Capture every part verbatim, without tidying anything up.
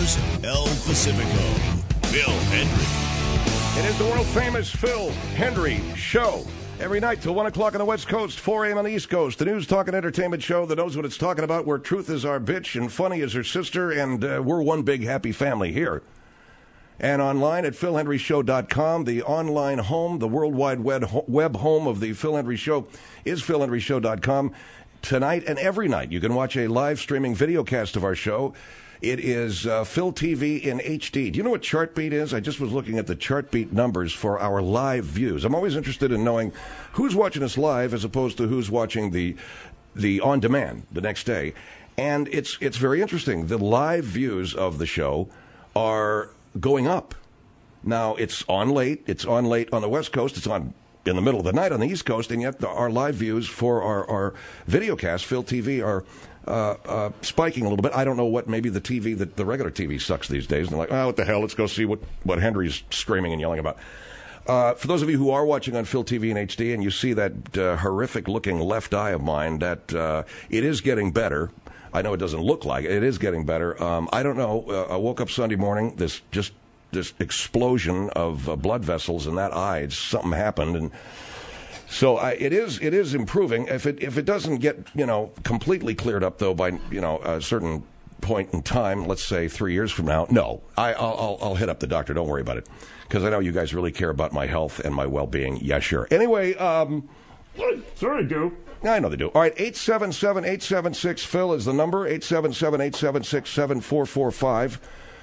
stars, El Pacifico, Phil Hendrie. It is the world-famous Phil Hendrie Show. Every night till one o'clock on the West Coast, four a.m. on the East Coast. The news, talk, and entertainment show that knows what it's talking about, where truth is our bitch and funny is her sister, and uh, we're one big happy family here. And online at phil hendrie show dot com, the online home, the worldwide web, web home of the Phil Hendrie Show is phil hendrie show dot com. Tonight and every night, you can watch a live streaming video cast of our show. It is uh, Phil T V in H D. Do you know what Chartbeat is? I just was looking at the Chartbeat numbers for our live views. I'm always interested in knowing who's watching us live as opposed to who's watching the the on demand the next day. And it's it's very interesting. The live views of the show are going up. Now, it's on late. It's on late on the West Coast. It's on in the middle of the night on the East Coast. And yet the, our live views for our, our video cast, Phil T V, are Uh, uh, spiking a little bit. I don't know what, maybe the T V, that the regular T V sucks these days. And they're like, oh, what the hell, let's go see what, what Hendrie's screaming and yelling about. Uh, for those of you who are watching on Phil T V in H D and you see that uh, horrific-looking left eye of mine, that uh, it is getting better. I know it doesn't look like it. It is getting better. Um, I don't know. Uh, I woke up Sunday morning, this just this explosion of uh, blood vessels in that eye. It's, something happened, and So I, it is it is improving. If it if it doesn't get you know completely cleared up though by you know a certain point in time, let's say three years from now, no, I I'll I'll, I'll hit up the doctor. Don't worry about it, because I know you guys really care about my health and my well-being. Yeah, sure. Anyway, um, sure I do. I know they do. All right, eight seven seven eight seven six Phil is the number. Eight seven seven eight seven six seven four four five.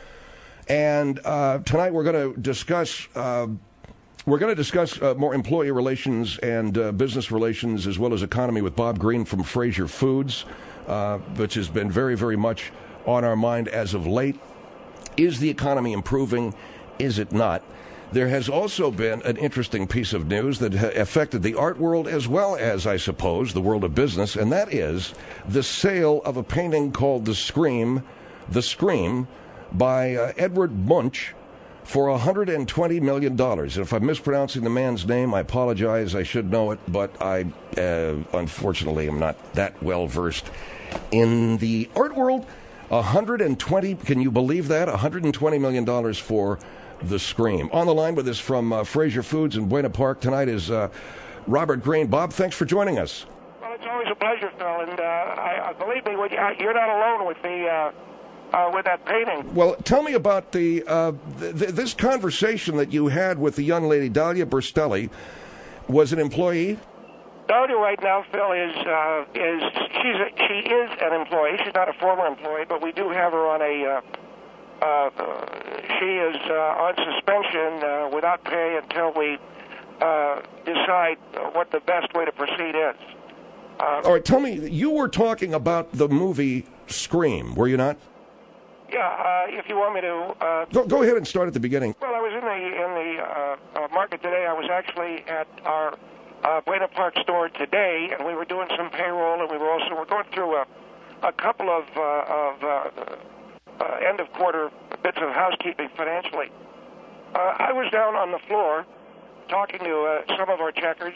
And uh, tonight we're going to discuss. Uh, We're going to discuss uh, more employee relations and uh, business relations, as well as economy, with Bob Green from Fraser Foods, uh, which has been very, very much on our mind as of late. Is the economy improving? Is it not? There has also been an interesting piece of news that ha- affected the art world as well as, I suppose, the world of business, and that is the sale of a painting called The Scream, The Scream, by uh, Edward Munch, for one hundred twenty million dollars. And if I'm mispronouncing the man's name, I apologize. I should know it, but I, uh, unfortunately, am not that well versed in the art world. one hundred twenty, can you believe that? one hundred twenty million dollars for The Scream. On the line with us from uh, Fraser Foods in Buena Park tonight is uh, Robert Green. Bob, thanks for joining us. Well, it's always a pleasure, Phil, and uh, I, I believe me, you're not alone with the... Uh Uh, with that painting. Well, tell me about the uh, th- th- this conversation that you had with the young lady, Dahlia Burstelli. Was an employee? Dahlia right now, Phil, is uh, is she's a, she is an employee. She's not a former employee, but we do have her on a. Uh, uh, she is uh, on suspension uh, without pay until we uh, decide what the best way to proceed is. Uh, All right, tell me. You were talking about the movie Scream, were you not? Yeah, uh, if you want me to... Uh, go, go ahead and start at the beginning. Well, I was in the in the uh, uh, market today. I was actually at our uh, Buena Park store today, and we were doing some payroll, and we were also we're going through a, a couple of, uh, of uh, uh, end-of-quarter bits of housekeeping financially. Uh, I was down on the floor talking to uh, some of our checkers,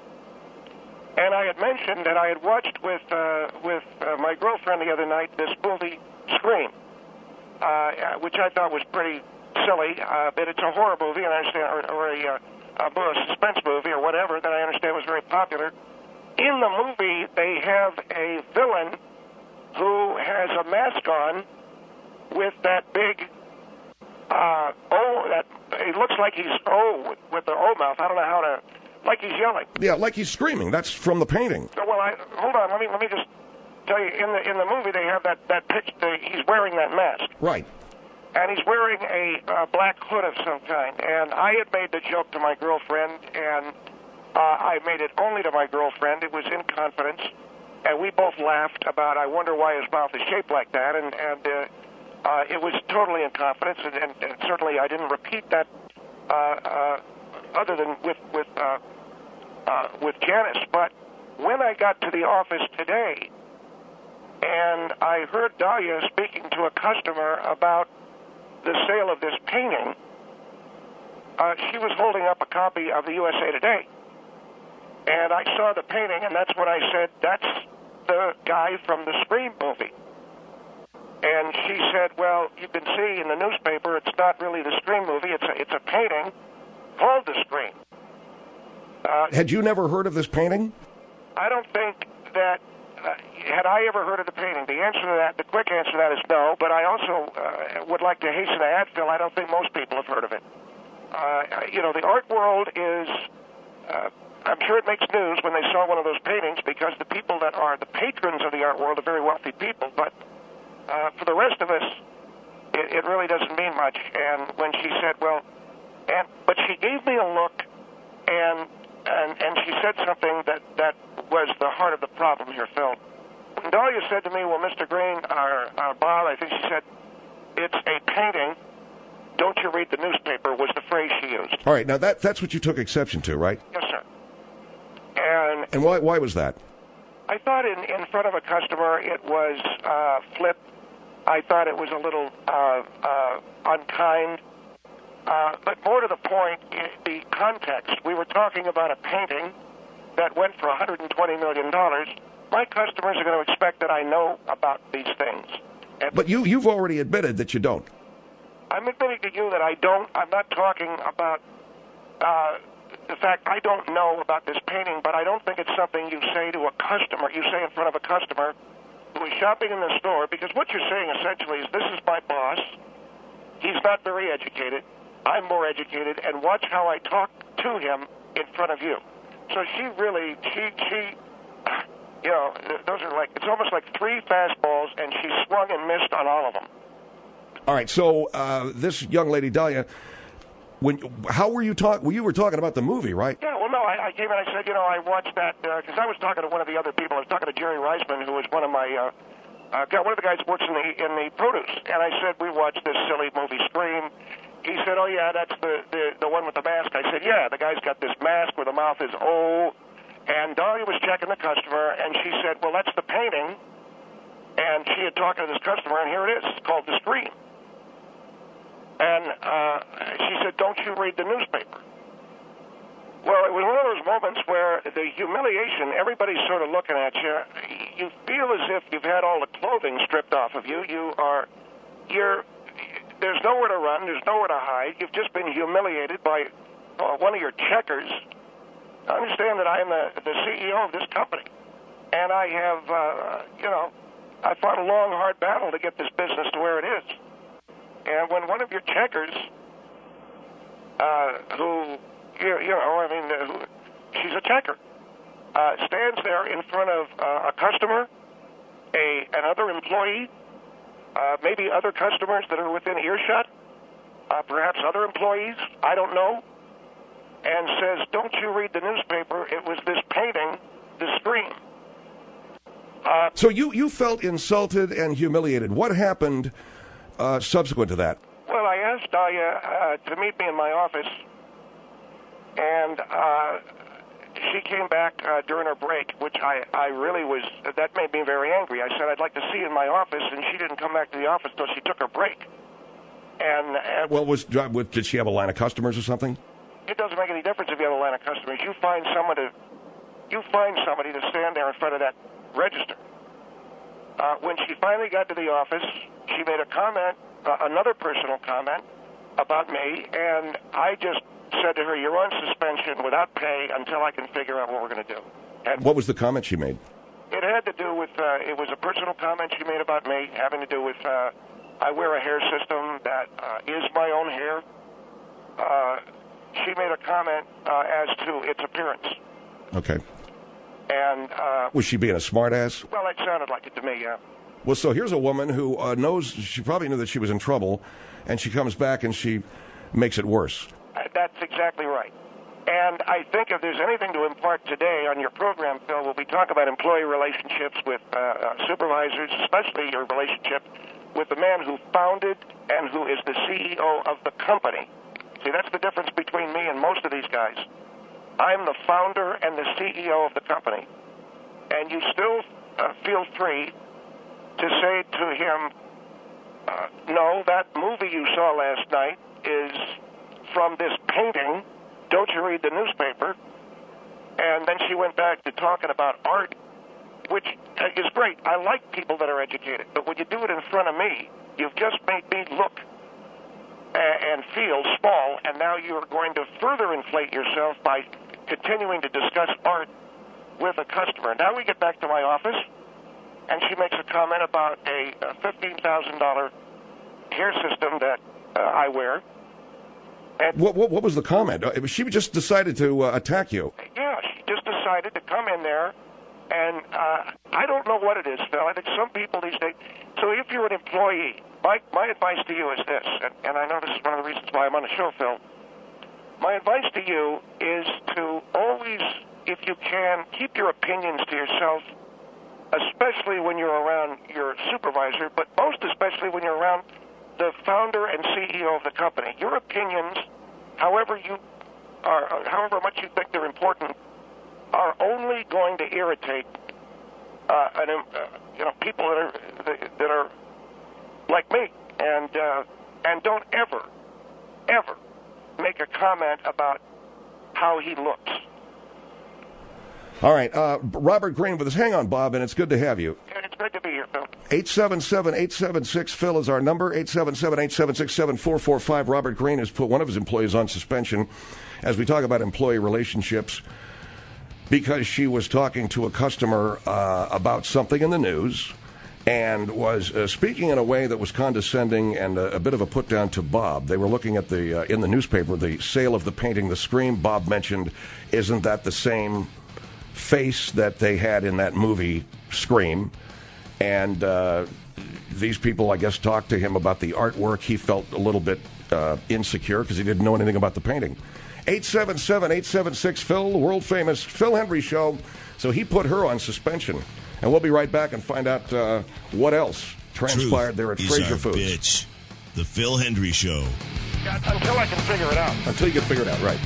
and I had mentioned that I had watched with, uh, with uh, my girlfriend the other night this movie, Scream. Uh, which I thought was pretty silly, uh, but it's a horror movie, and I understand, or, or a, uh, a suspense movie, or whatever, that I understand was very popular. In the movie, they have a villain who has a mask on with that big, uh, O, that, it looks like he's O, with, with the O mouth. I don't know how to, like he's yelling. Yeah, like he's screaming. That's from the painting. So, well, I, hold on, let me, let me just... tell you, in the in the movie they have that that pitch. The, he's wearing that mask, right? And he's wearing a uh, black hood of some kind. And I had made the joke to my girlfriend, and uh, I made it only to my girlfriend. It was in confidence, and we both laughed about. I wonder why his mouth is shaped like that, and and uh, uh, it was totally in confidence, and, and, and certainly I didn't repeat that uh, uh, other than with with uh, uh, with Janice. But when I got to the office today, and I heard Dahlia speaking to a customer about the sale of this painting, uh, she was holding up a copy of the U S A Today. And I saw the painting, and that's when I said, that's the guy from the Scream movie. And she said, well, you can see in the newspaper it's not really the Scream movie. It's a, it's a painting called The Scream. Uh, Had you never heard of this painting? I don't think that, uh, had I ever heard of the painting, the answer to that, the quick answer to that is no, but I also uh, would like to hasten to add, Phil, I don't think most people have heard of it. Uh, you know, the art world is, uh, I'm sure it makes news when they saw one of those paintings because the people that are the patrons of the art world are very wealthy people, but uh, for the rest of us, it, it really doesn't mean much. And when she said, well, and, but she gave me a look, and And, and she said something that, that was the heart of the problem here, Phil. When Dahlia said to me, well, Mister Green, or, or Bob, I think she said, it's a painting, don't you read the newspaper, was the phrase she used. All right, now that that's what you took exception to, right? Yes, sir. And, and why why was that? I thought in, in front of a customer it was uh, flip. I thought it was a little uh, uh, unkind. Uh, but more to the point, in the context, we were talking about a painting that went for one hundred twenty million dollars. My customers are going to expect that I know about these things. And but you, you've already admitted that you don't. I'm admitting to you that I don't. I'm not talking about uh, the fact I don't know about this painting, but I don't think it's something you say to a customer. You say in front of a customer who is shopping in the store, because what you're saying essentially is, this is my boss. He's not very educated. I'm more educated, and watch how I talk to him in front of you. So she really, she, she, you know, those are like, it's almost like three fastballs, and she swung and missed on all of them. All right, so uh, this young lady, Dahlia, when, how were you talking, well, you were talking about the movie, right? Yeah, well, no, I, I came in, I said, you know, I watched that, because uh, I was talking to one of the other people, I was talking to Jerry Reisman, who was one of my, uh, uh, one of the guys who works in the, in the produce, and I said, we watched this silly movie, Scream. He said, oh, yeah, that's the, the, the one with the mask. I said, yeah, the guy's got this mask where the mouth is O. And Dahlia was checking the customer, and she said, well, that's the painting. And she had talked to this customer, and here it is. It's called The Scream. And uh, she said, don't you read the newspaper? Well, it was one of those moments where the humiliation, everybody's sort of looking at you. You feel as if you've had all the clothing stripped off of you. You are, you're... There's nowhere to run. There's nowhere to hide. You've just been humiliated by uh, one of your checkers. Understand that I am the, the C E O of this company, and I have, uh, you know, I fought a long, hard battle to get this business to where it is. And when one of your checkers, uh, who, you, you know, I mean, uh, who, she's a checker, uh, stands there in front of uh, a customer, a another employee, Uh, maybe other customers that are within earshot, uh, perhaps other employees, I don't know, and says, don't you read the newspaper? It was this painting, The Scream. Uh, so you, you felt insulted and humiliated. What happened uh, subsequent to that? Well, I asked Dahlia uh, to meet me in my office, and uh, she came back uh, during her break, which I, I really was, that made me very angry. I said, I'd like to see you in my office, and she didn't come back to the office until she took her break. And, and Well, was did she have a line of customers or something? It doesn't make any difference if you have a line of customers. You find someone to, you find somebody to stand there in front of that register. Uh, when she finally got to the office, she made a comment, uh, another personal comment about me, and I just said to her, you're on suspension without pay until I can figure out what we're going to do. And what was the comment she made? It had to do with, uh, it was a personal comment she made about me, having to do with, uh, I wear a hair system that uh, is my own hair. Uh, she made a comment uh, as to its appearance. Okay. And uh, was she being a smartass? Well, it sounded like it to me, yeah. Well, so here's a woman who uh, knows, she probably knew that she was in trouble, and she comes back and she makes it worse. Uh, that's exactly right. And I think if there's anything to impart today on your program, Phil, we'll be talking about employee relationships with uh, uh, supervisors, especially your relationship with the man who founded and who is the C E O of the company. See, that's the difference between me and most of these guys. I'm the founder and the C E O of the company. And you still uh, feel free to say to him, uh, no, that movie you saw last night is from this painting. Don't you read the newspaper? And then she went back to talking about art which is great. I like people that are educated, but when you do it in front of me, you've just made me look and feel small, and now you're going to further inflate yourself by continuing to discuss art with a customer. Now we get back to my office, and she makes a comment about a fifteen thousand dollars hair system that uh, I wear. And what, what, what was the comment? Uh, she just decided to uh, attack you. Yeah, she just decided to come in there, and uh, I don't know what it is, Phil. I think some people these days... So if you're an employee, my, my advice to you is this, and, and I know this is one of the reasons why I'm on the show, Phil. My advice to you is to always, if you can, keep your opinions to yourself, especially when you're around your supervisor, but most especially when you're around the founder and C E O of the company. Your opinions, however you are, however much you think they're important, are only going to irritate uh, an, uh, you know, people that are that are like me, and uh, and don't ever, ever make a comment about how he looks. All right, uh, Robert Green with us. Hang on, Bob, and it's good to have you. And it's great to be here, Phil. eight seven seven, eight seven six, Phil is our number, eight seven seven, eight seven six, seven four four five. Robert Green has put one of his employees on suspension as we talk about employee relationships because she was talking to a customer uh, about something in the news and was uh, speaking in a way that was condescending and a, a bit of a put-down to Bob. They were looking at the, uh, in the newspaper, the sale of the painting, The Scream. Bob mentioned, isn't that the same face that they had in that movie Scream? And uh, these people, I guess, talked to him about the artwork. He felt a little bit uh, insecure because he didn't know anything about the painting. eight seven seven, eight seven six, Phil, the world-famous Phil Hendrie Show. So he put her on suspension. And we'll be right back and find out uh, what else transpired Truth there at is Fraser our Foods. Bitch. The Phil Hendrie Show. Until I can figure it out. Until you can figure it out, right.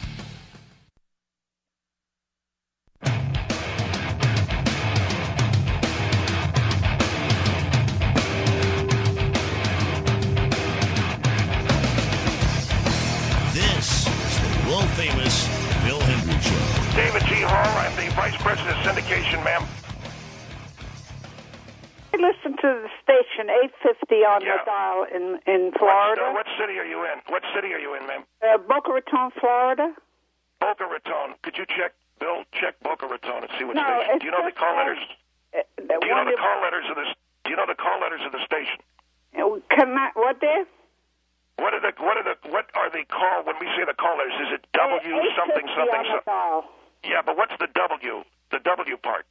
Famous Phil Hendrie Show. David G. Hall, I'm the Vice President of Syndication, ma'am. I listen to the station eight fifty on Yeah. the dial in, in Florida. What, uh, what city are you in? What city are you in, ma'am? Uh, Boca Raton, Florida. Boca Raton. Could you check, Bill, check Boca Raton and see what No, station? it's Do you know the just call like, letters? Uh, the Do you know one the you- call letters of the? Do you know the call letters of the station? uh, Can I, what there? What are the what are the what are the call when we say the call letters? Is it W Uh, something eight fifty something on the something? dial. Yeah, but what's the W? The W part.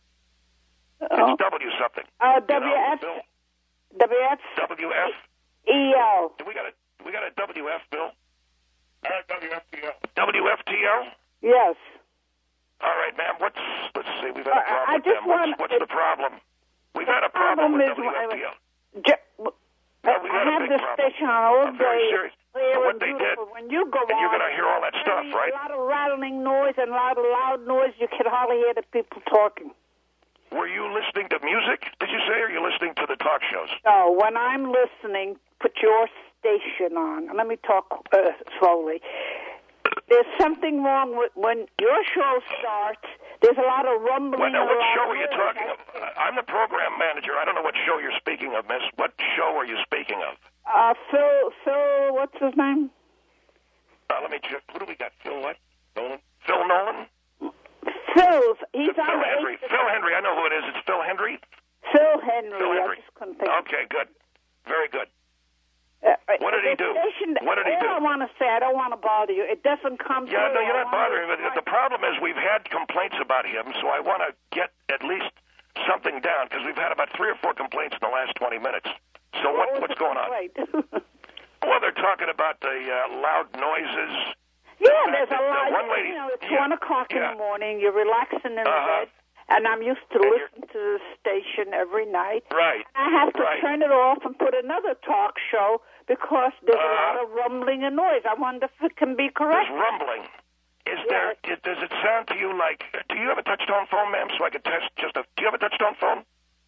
Oh. It's W something. Uh, You W know, F, Bill? W F W F. E L. Do we got a we got a W F, Bill? Uh, W F T L. W F T L. Yes. All right, ma'am. What's let's see. We've had a Uh, problem I with just them. What's, want- what's the problem? We've had a problem, problem with is W F T L. J- No, we I had a have big the problem. station on all I'm very day. serious. Clear So what and they did, beautiful. When you go and you're on, going to hear all that stuff, very- right? A lot of rattling noise and a lot of loud noise. You can hardly hear the people talking. Were you listening to music, did you say, or are you listening to the talk shows? No, when I'm listening, put your station on. Let me talk uh, slowly. There's something wrong with when your show starts. There's a lot of rumbling. Well, now, and a what lot show of are you noise. talking of? Uh, I'm the program manager. I don't know what show you're speaking of, miss. What show are you speaking of? Uh, Phil, Phil, what's his name? Uh, let me check. Who do we got? Phil what? Nolan? Phil Nolan? Phil's. He's Phil on the Hendrie. eight- Phil Hendrie. I know who it is. It's Phil Hendrie. Phil Henry. Phil I Hendrie. just couldn't think. Okay, good. Very good. Uh, What did he the do? Station, What did he all do? I want to say, I don't want to bother you. It doesn't come Yeah, through. no, you're I not wanna- bothering me. The problem is we've had complaints about him, so I want to get at least something down because we've had about three or four complaints in the last twenty minutes. So what, was what's the going on? complaint? Well, they're talking about the uh, loud noises. Yeah, fact there's a that, uh, lot. one lady- you know, it's yeah, one o'clock in yeah. the morning. You're relaxing in Uh-huh. bed, and I'm used to And you're- listen to the station every night. Right. I have to Right. turn it off and put another talk show because there's a Uh-huh. lot of rumbling and noise. I wonder if it can be correct. There's rumbling. Is there? It, does it sound to you like? Do you have a touch-tone phone, ma'am? So I could test just a. Do you have a touch-tone phone?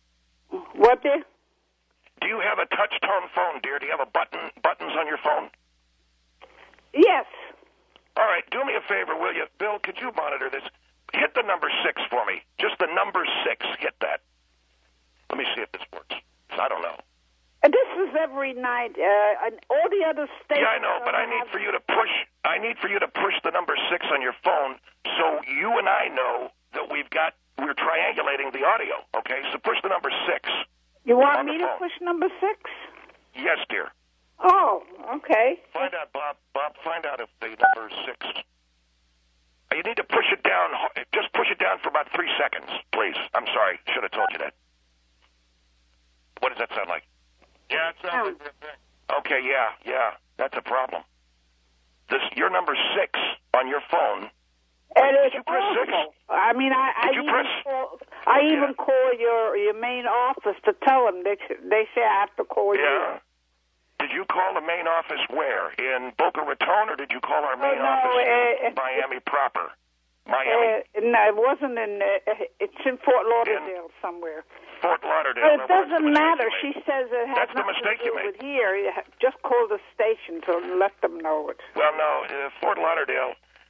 What there? Do you have a touch-tone phone, dear? Do you have a button buttons on your phone? Yes. All right. Do me a favor, will you, Bill? Could you monitor this? hit the number six for me. Just the number six. Hit that. Let me see if this works. I don't know. And this is every night. Uh, and all the other states. Yeah, I know, but I need for you to push. I need for you to push the number six on your phone, so you and I know that we've got. We're triangulating the audio. Okay, so push the number six. You want me to push number six? Yes, dear. Oh, okay. Find out, Bob. Bob, find out if the number six. You need to push it down. Just push it down for about three seconds, please. I'm sorry. Should have told you that. What does that sound like? Yeah, it sounds like that. Okay, yeah, yeah. That's a problem. This, your number six on your phone. And Did it's you press awful. six? I mean, I, I Did you even press? call, I Yeah. even call your your main office to tell them. They they say I have to call Yeah. you. Did you call the main office where? In Boca Raton, or did you call our main Oh, no, office uh, in Miami proper? Miami. Uh, no, it wasn't in. Uh, it's in Fort Lauderdale somewhere. Fort Lauderdale. But it No, that's the doesn't mistake matter. you She made. says it has That's the nothing mistake to you do made. with here. You ha- Just call the station to let them know it. Well, no, uh, Fort Lauderdale.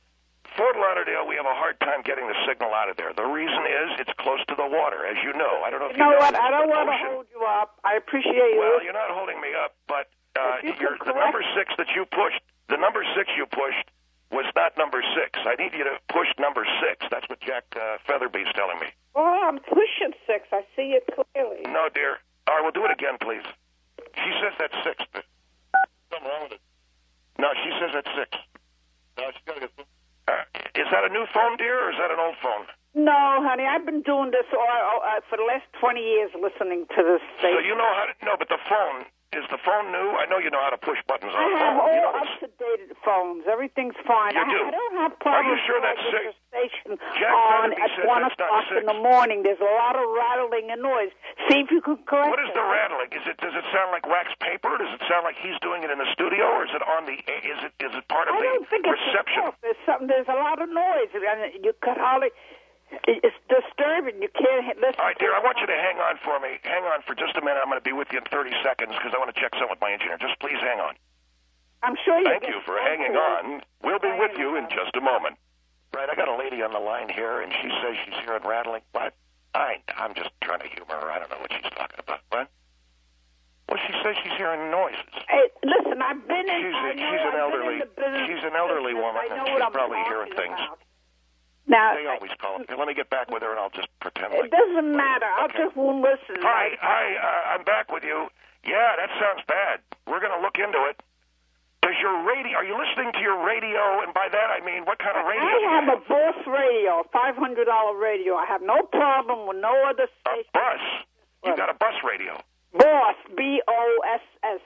Fort Lauderdale, we have a hard time getting the signal out of there. The reason is it's close to the water, as you know. I don't know if You know what? this, I don't but want to ocean- hold you up. I appreciate you. Well, you're not holding me up, but uh, If you you're, could the correct- number six that you pushed, the number six you pushed was not number six. I need you to push number six. That's what Jack uh, Featherby's telling me. Well, I'm pushing six. I see it clearly. No, dear. All right, we'll do it again, please. She says that's six. Something wrong with it. No, she says that's six. No, she's got to get. Uh, is that a new phone, dear, or is that an old phone? No, honey, I've been doing this all, uh, for the last twenty years, listening to this So station. you know how to. No, but the phone. Is the phone new? I know you know how to push buttons on I a have phone. You know all it's- up-to-date phones. Everything's fine. You I, do? I don't have Are problems you sure that's with six? the station Jack on Featherby at says one that's not o'clock in six. the morning. There's a lot of rattling and noise. See if you can correct What is it. the rattling? Is it? Does it sound like wax paper? Does it sound like he's doing it in the studio, or is it on the? Is it? Is it part of I the don't think it's reception? the There's something. There's a lot of noise, and you could hardly. It's disturbing. You can't hit- listen. All right, dear. I want you to hang on for me. Hang on for just a minute. I'm going to be with you in thirty seconds because I want to check something with my engineer. Just please hang on. I'm sure you. Thank you for hanging on. We'll be with you in just a moment. Right, I got a lady on the line here, and she says she's hearing rattling. What? I, I'm just trying to humor her. I don't know what she's talking about. What? Well, she says she's hearing noises. Hey, listen, I've been in. She's a- I know, she's an I've been elderly- in the business she's an elderly business. woman, I know and what she's I'm probably talking hearing things. about. Now, They always call it. Let me get back with her, and I'll just pretend it like. doesn't matter. I'll Okay. just won't listen. Hi, hi. Uh, I'm back with you. Yeah, that sounds bad. We're going to look into it. Does your radio? Are you listening to your radio? And by that I mean, what kind of radio? do you I have a Boss radio, a five hundred dollar radio. I have no problem with no other A station. bus. You got a bus radio. Boss, B O S S.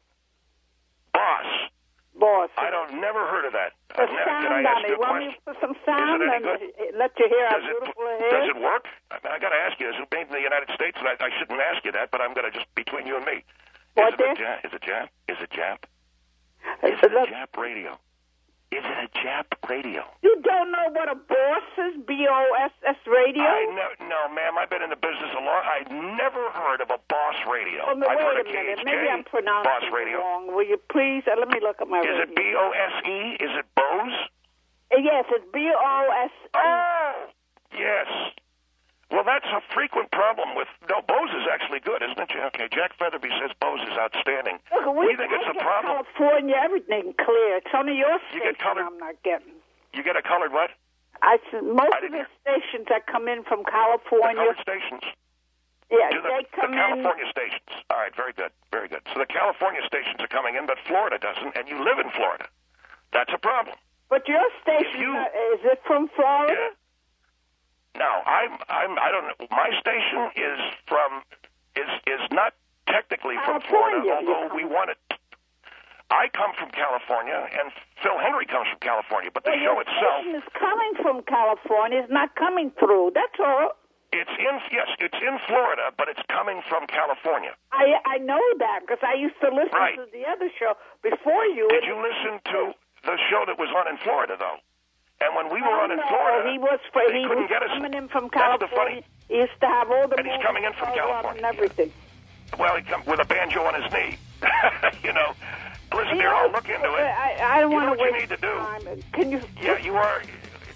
Boss. Boss. I don't never heard of that. The Uh, now, sound can I on ask it. you a Want me question? to put some sound any and good? uh, let you hear how Does it, beautiful it is? does it work? I, mean, I got to ask you. Is it made in the United States? And I, I shouldn't ask you that, but I'm going to just between you and me. What is it a there? Jap? Is it Jap? Is it Jap? Uh, Is it a look, Jap radio? Is it a Jap radio? you don't know what a Boss is? B O S S radio? I no, no, ma'am. I've been in the business a long. I never heard of a Boss radio. Oh, no, I've wait heard a of minute. K H J, Maybe I'm pronouncing Boss it radio. wrong. Will you please? Uh, let me look at my Is radio. it B O S E? Is it Bose? Uh, yes, it's B O S E. Oh, yes. Well, that's a frequent problem with. No, Bose is actually good, isn't it? Okay, Jack Featherby says Bose is outstanding. Look, we we think I it's a get problem. California, everything clear. It's only your You station get colored- I'm not getting. You get a colored what? I said most I of didn't the stations that come in from California, The colored stations. yeah, Do the, they the come in. California stations. All right, very good, very good. So the California stations are coming in, but Florida doesn't, and you live in Florida. That's a problem. But your station you- uh, is it from Florida? Yeah. No, I'm, I'm, I don't know. My station is from, is is not technically from Florida, California, although you we come. want it. I come from California, and Phil Henry comes from California, but the Well, show your itself, station is coming from California. It's not coming through. That's all. it's in, yes, it's in Florida, but it's coming from California. I I know that because I used to listen Right. to the other show before you. Did you listen to the show that was on in Florida, though? And when we were Oh, on in no, Florida, he was for, they he couldn't was get us. coming in from That's the California. funny. He used to have all the And he's movies coming in from on California, and everything. Well, he comes with a banjo on his knee. you know, listen, You dear, know, I'll look into it. I, I don't You want know to what you waste need to do? time. Can you? Yeah, you are.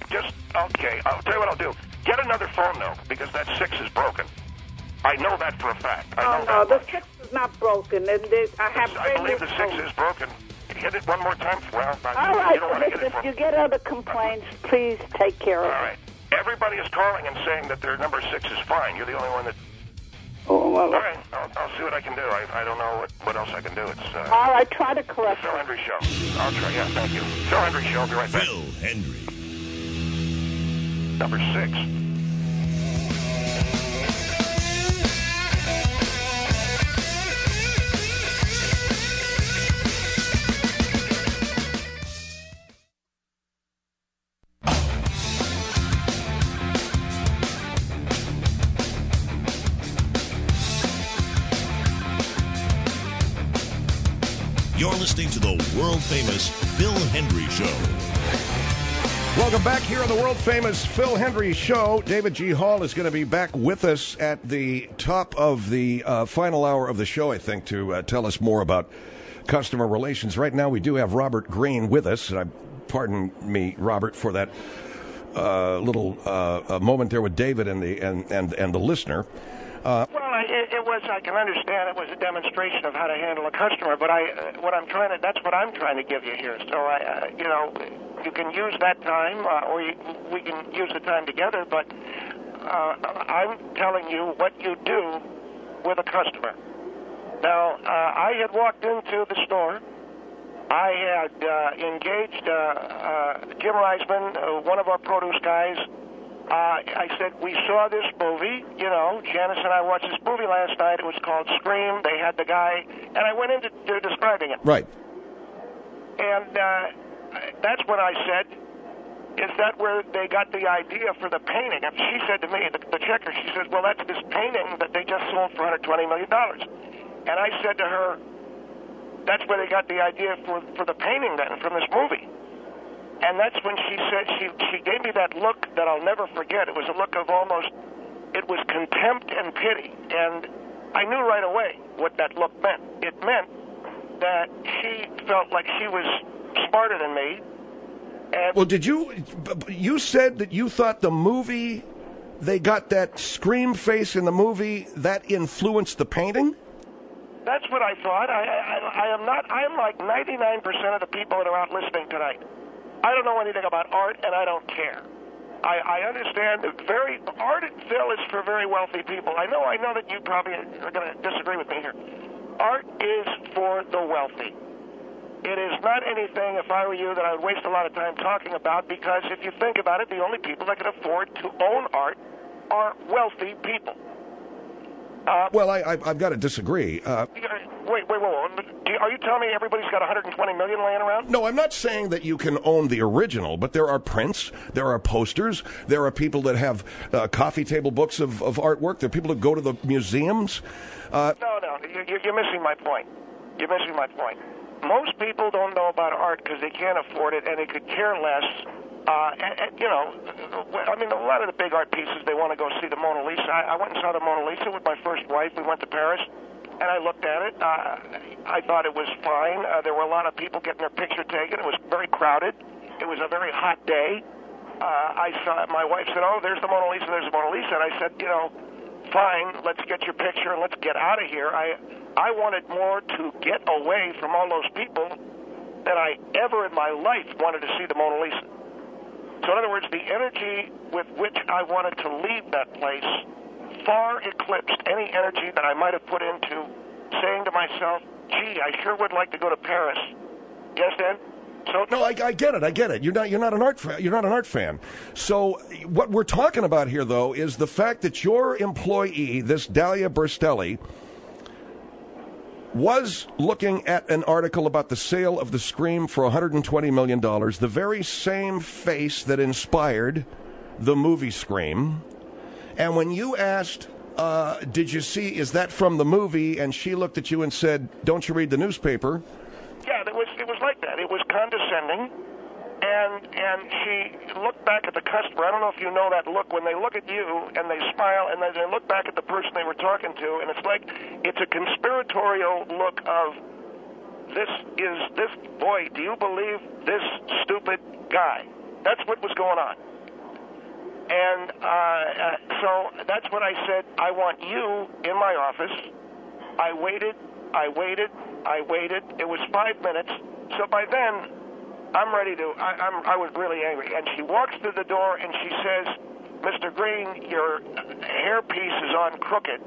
just, okay, I'll tell you what I'll do. Get another phone, though, because that six is broken. I know that for a fact. I Oh, know no, that the six is not broken. And there's- I have I believe radio the six phones. is broken. Hit it one more time. Well, I, All you right, don't want to hit listen, it for if you get other complaints, please take care of All it. right. Everybody is calling and saying that their number six is fine. You're the only one that... Oh, well, All right. I'll, I'll see what I can do. I, I don't know what, what else I can do. It's uh, all right, try to the correct Phil it. Hendry Show. I'll try. Yeah, thank you. Phil Hendry Show. I'll be right back. Phil Hendry. Number six. You're listening to the world-famous Phil Hendry Show. Welcome back here on the world-famous Phil Hendry Show. David G. Hall is going to be back with us at the top of the uh, final hour of the show, I think, to uh, tell us more about customer relations. Right now, we do have Robert Green with us. And I, pardon me, Robert, for that uh, little uh, moment there with David and the and, and, and the listener. Uh, Well, I, it, it was. I can understand it was a demonstration of how to handle a customer, but I, uh, what I'm trying to, that's what I'm trying to give you here. So I, uh, you know, you can use that time, uh, or you, we can use the time together. But uh, I'm telling you what you do with a customer. Now, uh, I had walked into the store. I had uh, engaged uh, uh, Jim Reisman, uh, one of our produce guys. Uh, I said, we saw this movie, you know, Janice and I watched this movie last night. It was called Scream. They had the guy, and I went into to describing it. right. And uh, that's when I said, is that where they got the idea for the painting? And she said to me, the, the checker, she says, well, that's this painting that they just sold for one hundred twenty million dollars. And I said to her, that's where they got the idea for, for the painting then, from this movie. And that's when she said, she, she gave me that look that I'll never forget. It was a look of almost, it was contempt and pity. And I knew right away what that look meant. It meant that she felt like she was smarter than me. And Well, did you, you said that you thought the movie, they got that scream face in the movie, that influenced the painting? that's what I thought. I, I, I am not, I am like ninety-nine percent of the people that are out listening tonight. I don't know anything about art, and I don't care. I, I understand that very art and Phil is for very wealthy people. I know, I know that you probably are going to disagree with me here. Art is for the wealthy. It is not anything, if I were you, that I would waste a lot of time talking about, because if you think about it, the only people that can afford to own art are wealthy people. Uh, Well, I, I, I've got to disagree. Uh, wait, wait, wait, wait. Are you telling me everybody's got one hundred twenty million laying around? No, I'm not saying that you can own the original, but there are prints, there are posters, there are people that have uh, coffee table books of, of artwork, there are people that go to the museums. Uh, No, no, you- you're missing my point. You're missing my point. Most people don't know about art because they can't afford it, and they could care less. Uh, and, and, you know, I mean, a lot of the big art pieces, they want to go see the Mona Lisa. I, I went and saw the Mona Lisa with my first wife. We went to Paris, and I looked at it. Uh, I thought it was fine. Uh, there were a lot of people getting their picture taken. It was very crowded. It was a very hot day. Uh, I saw my wife said, "Oh, there's the Mona Lisa. There's the Mona Lisa." And I said, "You know, fine. Let's get your picture and let's get out of here." I I wanted more to get away from all those people than I ever in my life wanted to see the Mona Lisa. So in other words, the energy with which I wanted to leave that place far eclipsed any energy that I might have put into saying to myself, gee, I sure would like to go to Paris. You understand? So, no, I, I get it. I get it. You're not. You're not an art. Fa- you're not an art fan. So what we're talking about here, though, is the fact that your employee, this Dahlia Burstelli, was looking at an article about the sale of the Scream for one hundred twenty million dollars, the very same face that inspired the movie Scream. And when you asked, uh, did you see, is that from the movie? And she looked at you and said, don't you read the newspaper? Yeah, it was, it was like that. It was condescending. And and she looked back at the customer. I don't know if you know that look when they look at you and they smile and then they look back at the person they were talking to, and it's like it's a conspiratorial look of this is this boy. Do you believe this stupid guy? That's what was going on. And uh, uh, so that's what I said. I want you in my office. I waited, I waited, I waited. It was five minutes. So by then, I'm ready to, I, I'm, I was really angry. And she walks through the door and she says, Mister Green, your hairpiece is on crooked.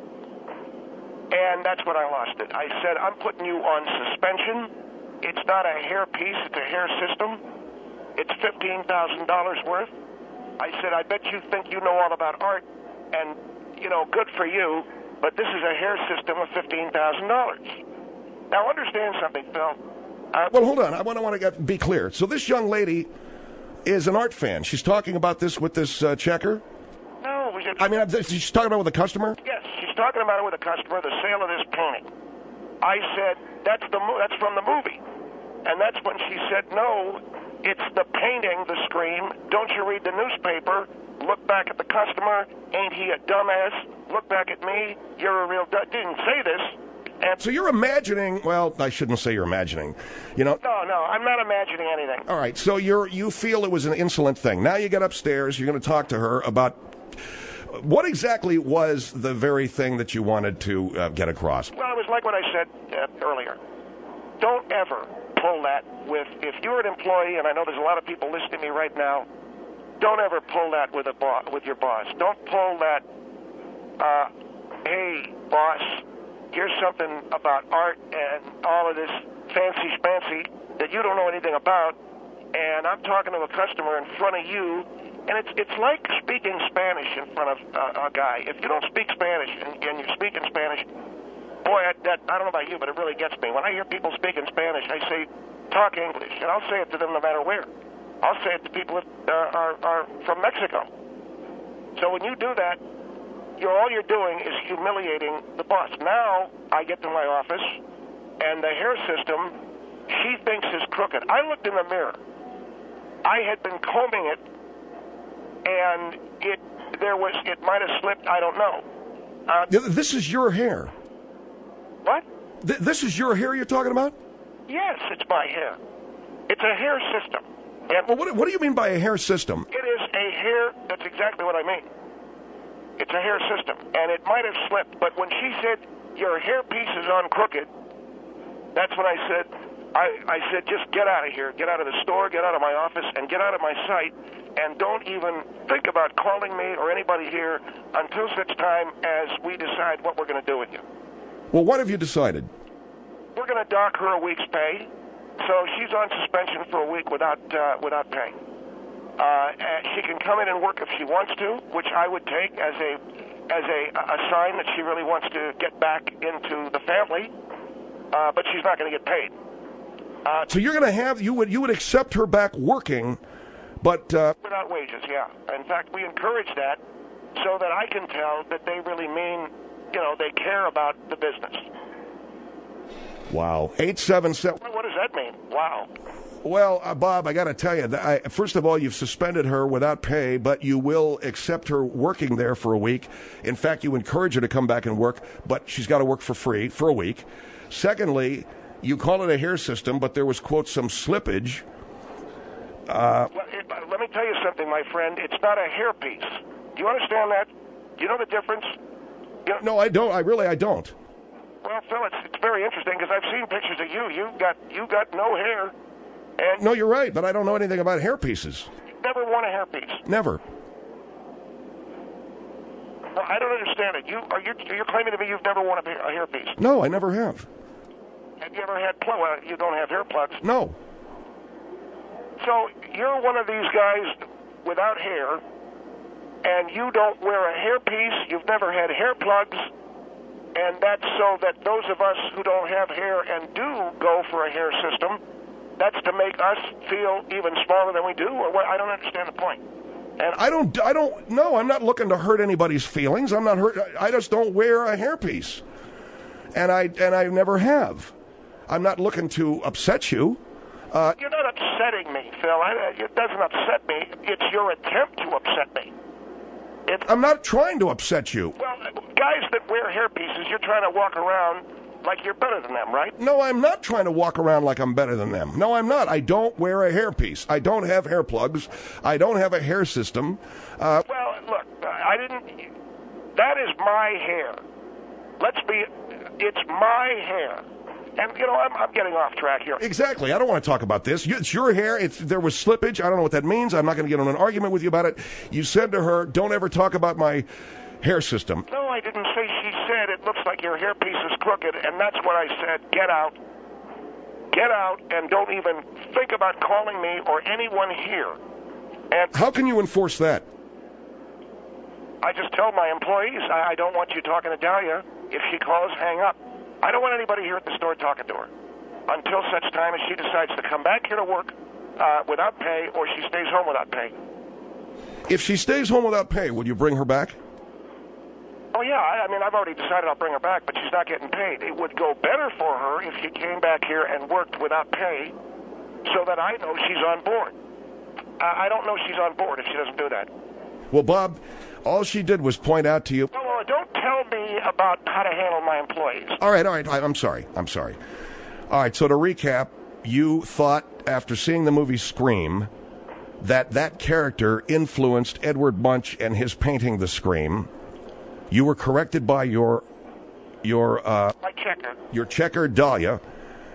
And that's when I lost it. I said, I'm putting you on suspension. It's not a hairpiece, it's a hair system. It's fifteen thousand dollars worth. I said, I bet you think you know all about art, and, you know, good for you, but this is a hair system of fifteen thousand dollars. Now, understand something, Phil. Uh, well, hold on. I want to want to get, be clear. So this young lady is an art fan. She's talking about this with this uh, checker? No. We I mean, she's talking about it with a customer? Yes, she's talking about it with a customer, the sale of this painting. I said, that's the mo- that's from the movie. And that's when she said, no, it's the painting, the Scream. Don't you read the newspaper? Look back at the customer. Ain't he a dumbass? Look back at me. You're a real du- didn't say this. And so you're imagining, well, I shouldn't say you're imagining. You know. No, no, I'm not imagining anything. All right, so you're you feel it was an insolent thing. Now you get upstairs, you're going to talk to her about what exactly was the very thing that you wanted to uh, get across? Well, it was like what I said uh, earlier. Don't ever pull that with, if you're an employee, and I know there's a lot of people listening to me right now, don't ever pull that with a boss, with your boss. Don't pull that, uh, hey, boss, here's something about art and all of this fancy schmancy that you don't know anything about, and I'm talking to a customer in front of you, and it's it's like speaking Spanish in front of uh, a guy. If you don't speak Spanish and, and you're speaking Spanish, boy, I, that, I don't know about you, but it really gets me. When I hear people speaking Spanish, I say, talk English, and I'll say it to them no matter where. I'll say it to people that uh, are, are from Mexico. So when you do that, you're, all you're doing is humiliating the boss. Now I get to my office, and the hair system she thinks is crooked. I looked in the mirror. I had been combing it, and it there was it might have slipped. I don't know. Uh, this is your hair. What? Th- this is your hair you're talking about? Yes, it's my hair. It's a hair system. And well, what, what do you mean by a hair system? It is a hair. That's exactly what I mean. It's a hair system, and it might have slipped. But when she said your hair piece is on crooked, that's when I said, I, I said, just get out of here, get out of the store, get out of my office, and get out of my sight, and don't even think about calling me or anybody here until such time as we decide what we're going to do with you. Well, what have you decided? We're going to dock her a week's pay, so she's on suspension for a week without uh, without pay. Uh, and she can come in and work if she wants to, which I would take as a as a, a sign that she really wants to get back into the family. Uh, but she's not going to get paid. Uh, so you're going to have you would you would accept her back working, but uh, without wages, yeah. In fact, we encourage that so that I can tell that they really mean, you know, they care about the business. Wow, eight seven seven. Well, what does that mean? Wow. Well, uh, Bob, I got to tell you, that I, first of all, you've suspended her without pay, but you will accept her working there for a week. In fact, you encourage her to come back and work, but she's got to work for free for a week. Secondly, you call it a hair system, but there was, quote, some slippage. Uh, well, it, let me tell you something, my friend. It's not a hairpiece. Do you understand that? Do you know the difference? You know, no, I don't. I really, I don't. Well, Phil, it's, it's very interesting because I've seen pictures of you. You got you got no hair. And no, you're right, but I don't know anything about hairpieces. You've never worn a hairpiece. Never. Well, I don't understand it. You are you are you claiming to me you've never worn a, a hairpiece? No, I never have. Have you ever had plug? Well, you don't have hair plugs. No. So you're one of these guys without hair, and you don't wear a hairpiece. You've never had hair plugs, and that's so that those of us who don't have hair and do go for a hair system, that's to make us feel even smaller than we do, or what? I don't understand the point. And I don't, I don't, no, I'm not looking to hurt anybody's feelings. I'm not hurt. I just don't wear a hairpiece, and I and I never have. I'm not looking to upset you. Uh, You're not upsetting me, Phil. I, it doesn't upset me. It's your attempt to upset me. It's, I'm not trying to upset you. Well, guys that wear hairpieces, you're trying to walk around like you're better than them, right? No, I'm not trying to walk around like I'm better than them. No, I'm not. I don't wear a hairpiece. I don't have hair plugs. I don't have a hair system. Uh, well, look, I didn't... That is my hair. Let's be... It's my hair. And, you know, I'm, I'm getting off track here. Exactly. I don't want to talk about this. It's your hair. It's, there was slippage. I don't know what that means. I'm not going to get in an argument with you about it. You said to her, don't ever talk about my hair system. No, I didn't say. She said it looks like your hairpiece is crooked, and that's what I said. Get out. Get out, and don't even think about calling me or anyone here. And how can you enforce that? I just tell my employees, I, I don't want you talking to Dahlia. If she calls, hang up. I don't want anybody here at the store talking to her until such time as she decides to come back here to work uh, without pay, or she stays home without pay. If she stays home without pay, would you bring her back? Oh, yeah. I, I mean, I've already decided I'll bring her back, but she's not getting paid. It would go better for her if she came back here and worked without pay so that I know she's on board. I, I don't know she's on board if she doesn't do that. Well, Bob, all she did was point out to you... No, no, don't tell me about how to handle my employees. All right, all right. I'm sorry. I'm sorry. All right, so to recap, you thought, after seeing the movie Scream, that that character influenced Edward Munch and his painting The Scream. You were corrected by your your uh, my checker. Your checker, Dahlia.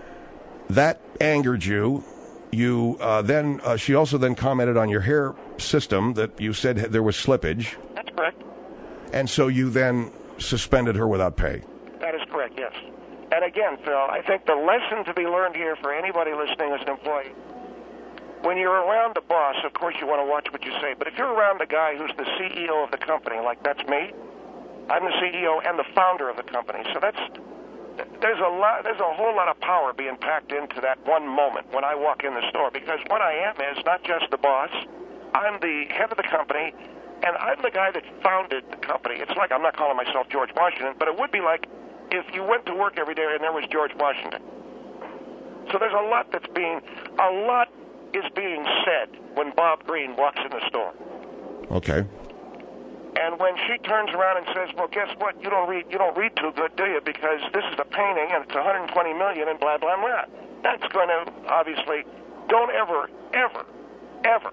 That angered you. You uh, then uh, she also then commented on your hair system that you said there was slippage. That's correct. And so you then suspended her without pay. That is correct. Yes. And again, Phil, I think the lesson to be learned here for anybody listening as an employee: when you're around the boss, of course you want to watch what you say. But if you're around the guy who's the C E O of the company, like that's me. I'm the C E O and the founder of the company, so that's there's a lot, there's a whole lot of power being packed into that one moment when I walk in the store. Because what I am is not just the boss; I'm the head of the company, and I'm the guy that founded the company. It's like I'm not calling myself George Washington, but it would be like if you went to work every day and there was George Washington. So there's a lot that's being, a lot is being said when Bob Green walks in the store. Okay. And when she turns around and says, "Well, guess what? You don't read. You don't read too good, do you? Because this is a painting, and it's one hundred twenty million, and blah blah blah." That's going to obviously. Don't ever, ever, ever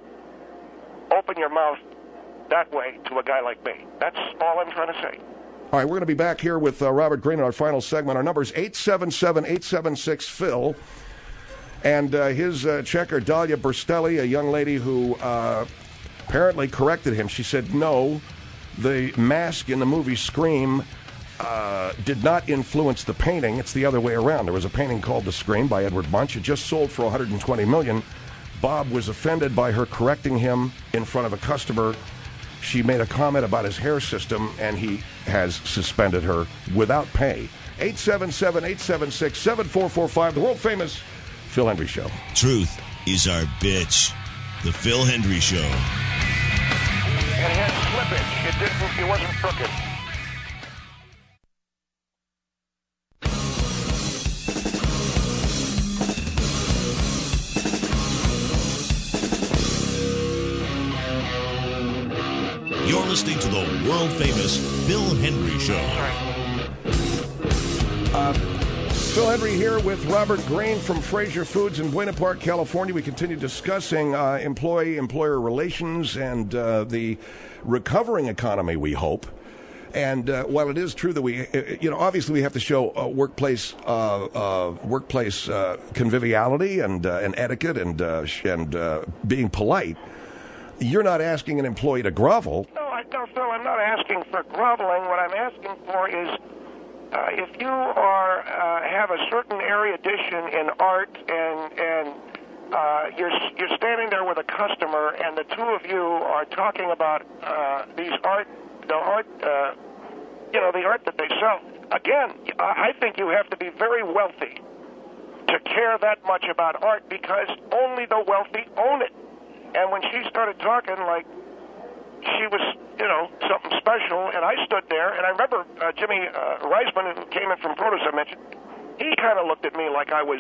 open your mouth that way to a guy like me. That's all I'm trying to say. All right, we're going to be back here with uh, Robert Green in our final segment. Our number is eight seven seven, eight seven six, Phil. And uh, his uh, checker, Dahlia Burstelli, a young lady who uh, apparently corrected him. She said, no, the mask in the movie Scream uh, did not influence the painting. It's the other way around. There was a painting called The Scream by Edward Munch. It just sold for one hundred twenty million dollars. Bob was offended by her correcting him in front of a customer. She made a comment about his hair system, and he has suspended her without pay. eight seven seven, eight seven six, seven four four five, the world-famous Phil Hendrie Show. Truth is our bitch. The Phil Hendrie Show. And it had slippage. It didn't. It wasn't crooked. You're listening to the world-famous Phil Hendrie Show. Uh, Phil Hendrie here with Robert Green from Fraser Foods in Buena Park, California. We continue discussing uh, employee-employer relations and uh, the recovering economy, we hope. And uh, while it is true that we, you know, obviously we have to show uh, workplace, uh, uh, workplace uh, conviviality and uh, and etiquette and uh, and uh, being polite. You're not asking an employee to grovel. No, I, no, Phil, I'm not asking for groveling. What I'm asking for is uh, if you are uh, have a certain erudition in art and and uh, you're you're standing there with a customer and the two of you are talking about uh, these art, the art, uh, you know, the art that they sell. Again, I think you have to be very wealthy to care that much about art because only the wealthy own it. And when she started talking like she was, you know, something special, and I stood there, and I remember uh, Jimmy uh, Reisman, who came in from Produce, I mentioned, he kind of looked at me like I was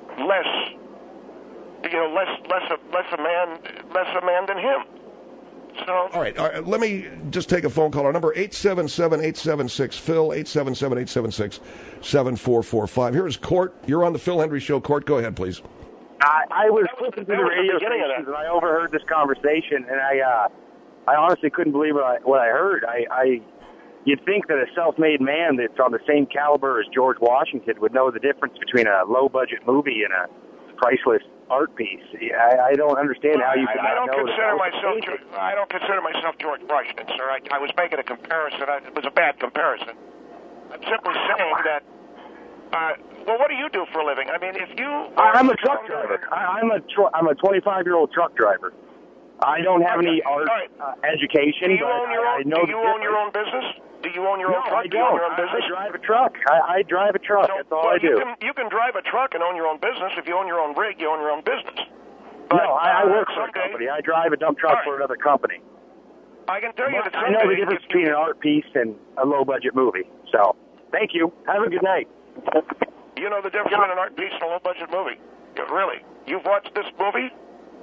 less, you know, less less a, less a man, less a man than him. So, All right, all right, let me just take a phone call. Our number eight seven seven, eight seven six, Phil, eight seven seven, eight seven six, seven four four five. Here is Court. You're on the Phil Hendry Show. Court, go ahead, please. I, I was That was- flipping that through the was the radio beginning of stations that. and I overheard this conversation, and I uh, I honestly couldn't believe what I, what I heard. I, I You'd think that a self-made man that's on the same caliber as George Washington would know the difference between a low-budget movie and a priceless art piece. I, I don't understand how you I, could I not don't know consider that. myself. George- I don't consider myself George Washington, sir. I, I was making a comparison. I, it was a bad comparison. I'm simply saying that. Uh, well, what do you do for a living? I mean, if you. I'm a truck driver. I, I'm a tr- I'm a twenty-five-year-old truck driver. I don't have any Okay, art all right. uh, education. Do you but own your I, own? I know Do you the own your difference. own business? Do you own your No, own truck? I Do you own don't. your own I, business? I drive a truck. I, I drive a truck. So, That's all well, I do. You can, you can drive a truck and own your own business. If you own your own rig, you own your own business. But, no, I, I uh, work for a someday- company. I drive a dump truck All right. for another company. I can tell you that But I someday. know the difference if you- between an art piece and a low-budget movie. So, thank you. Have a good night. You know the difference between an art piece and a low-budget movie. Yeah, really? You've watched this movie?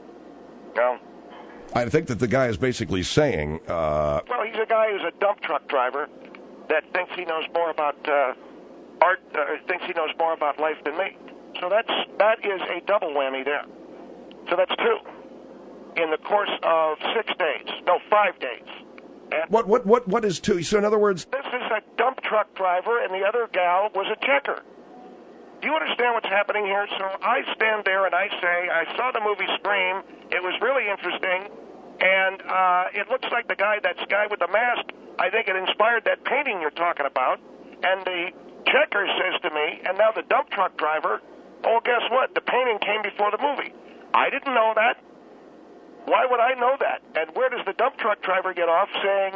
No. I think that the guy is basically saying, uh, Well, he's a guy who's a dump truck driver that thinks he knows more about uh, art, uh, thinks he knows more about life than me. So that's that is a double whammy there. So that's two in the course of six days. No, five days. And what, what, what, what is two? So in other words, this is a dump truck driver, and the other gal was a checker. Do you understand what's happening here? So I stand there and I say, I saw the movie Scream. It was really interesting, and uh, it looks like the guy, that guy with the mask, I think it inspired that painting you're talking about. And the checker says to me, and now the dump truck driver, oh, guess what? The painting came before the movie. I didn't know that. Why would I know that? And where does the dump truck driver get off saying,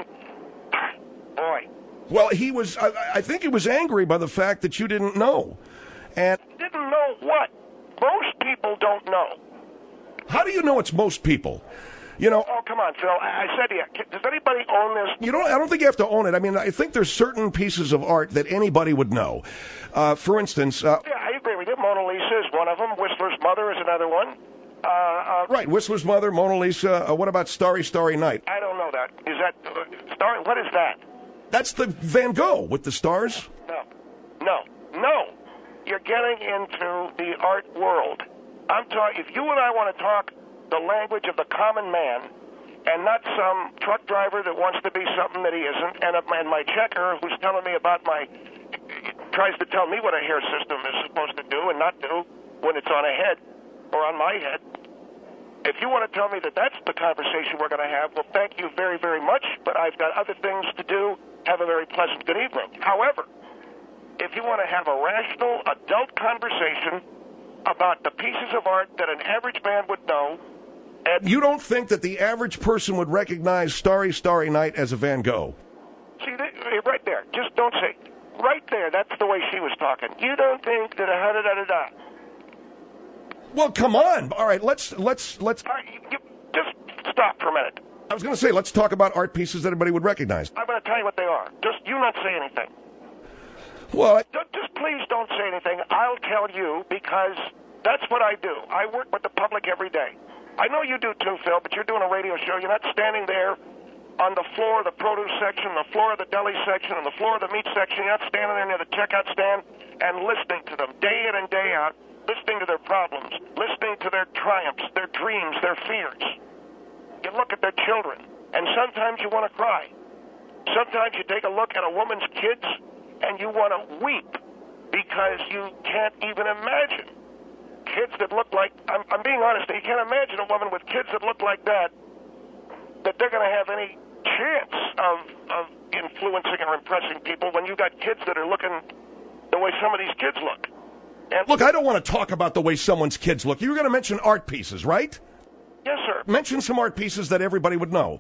boy, well, he was, I, I think he was angry by the fact that you didn't know. And didn't know what? Most people don't know. how do you know it's most people? You know, Oh, come on, Phil. I I said to you, does anybody own this? you don't, I don't think you have to own it. I mean, I think there's certain pieces of art that anybody would know. Uh, for instance, uh, Yeah, I agree with you. Mona Lisa is one of them. Whistler's Mother is another one. Uh, uh, right, Whistler's Mother, Mona Lisa. Uh, what about Starry, Starry Night? I don't know that. Is that uh, Star? What is that? That's the Van Gogh with the stars. No, no, no. You're getting into the art world. I'm talking. If you and I want to talk the language of the common man, and not some truck driver that wants to be something that he isn't, and, a, and my checker who's telling me about my, tries to tell me what a hair system is supposed to do and not do when it's on a head or on my head. If you want to tell me that that's the conversation we're going to have, well, thank you very, very much, but I've got other things to do. Have a very pleasant good evening. However, if you want to have a rational, adult conversation about the pieces of art that an average man would know, and You don't think that the average person would recognize Starry, Starry Night as a Van Gogh? see, that, right there, just don't say, right there, that's the way she was talking. You don't think that a da-da-da-da-da. Well, come on. All right, let's let's let's. All right, you, you, just stop for a minute. I was going to say, let's talk about art pieces that everybody would recognize. I'm going to tell you what they are. Just you not say anything. Well, I, Just, just please don't say anything. I'll tell you because that's what I do. I work with the public every day. I know you do too, Phil, but you're doing a radio show. You're not standing there on the floor of the produce section, the floor of the deli section, on the floor of the meat section. You're not standing there near the checkout stand and listening to them day in and day out, listening to their problems, listening to their triumphs, their dreams, their fears. You look at their children, and sometimes you want to cry. Sometimes you take a look at a woman's kids, and you want to weep because you can't even imagine kids that look like, I'm, I'm being honest, you can't imagine a woman with kids that look like that, that they're going to have any chance of, of influencing or impressing people when you got kids that are looking the way some of these kids look. And look, I don't want to talk about the way someone's kids look. You were going to mention art pieces, right? yes, sir. Mention some art pieces that everybody would know.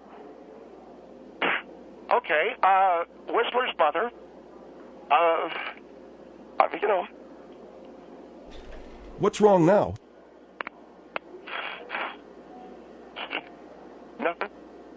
Okay, uh, Whistler's Mother. Uh, I mean, you know, What's wrong now? nothing.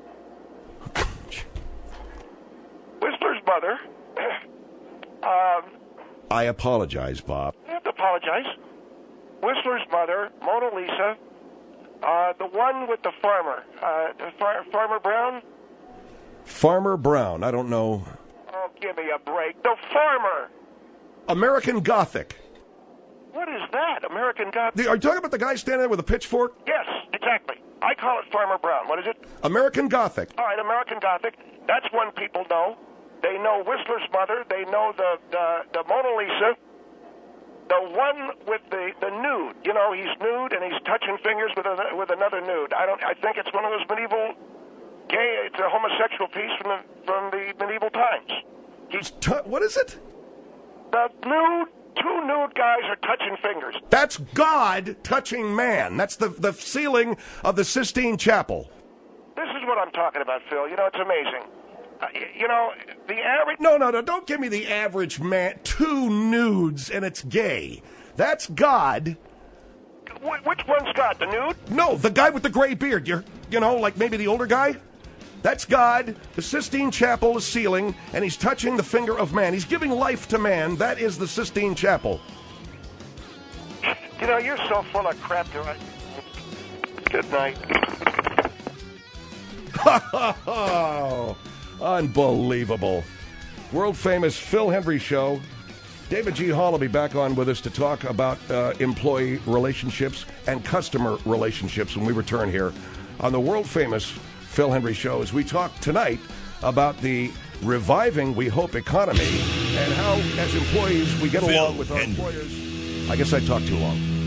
Whistler's Mother. um, I apologize, Bob. I have to apologize. Whistler's Mother, Mona Lisa, Uh, the one with the farmer. Uh, the far- Farmer Brown? Farmer Brown. I don't know. Oh, give me a break. The farmer. American Gothic. What is that? American Gothic? The, are you talking about the guy standing there with a pitchfork? Yes, exactly. I call it Farmer Brown. What is it? American Gothic. All right, American Gothic. That's one people know. They know Whistler's Mother. They know the the, the Mona Lisa. The one with the, the nude. You know, he's nude and he's touching fingers with a, with another nude. I don't. I think it's one of those medieval gay. It's a homosexual piece from the from the medieval times. He's T- what is it? the nude. Two nude guys are touching fingers. That's God touching man. That's the the ceiling of the Sistine Chapel. This is what I'm talking about, Phil. You know, it's amazing. Uh, y- you know, the average. No, no, no. Don't give me the average man. Two nudes and it's gay. That's God. Wh- which one's got the nude? No, the guy with the gray beard. You're, you know, like maybe the older guy. That's God. The Sistine Chapel is ceiling, and he's touching the finger of man. He's giving life to man. That is the Sistine Chapel. You know, you're so full of crap. You're right. Good night. Oh, unbelievable. World famous Phil Hendrie Show. David G. Hall will be back on with us to talk about uh, employee relationships and customer relationships when we return here on the world famous Phil Hendrie Show, as we talk tonight about the reviving, we hope, economy and how, as employees, we get Phil along with our Hendrie. employers. I guess I talked too long.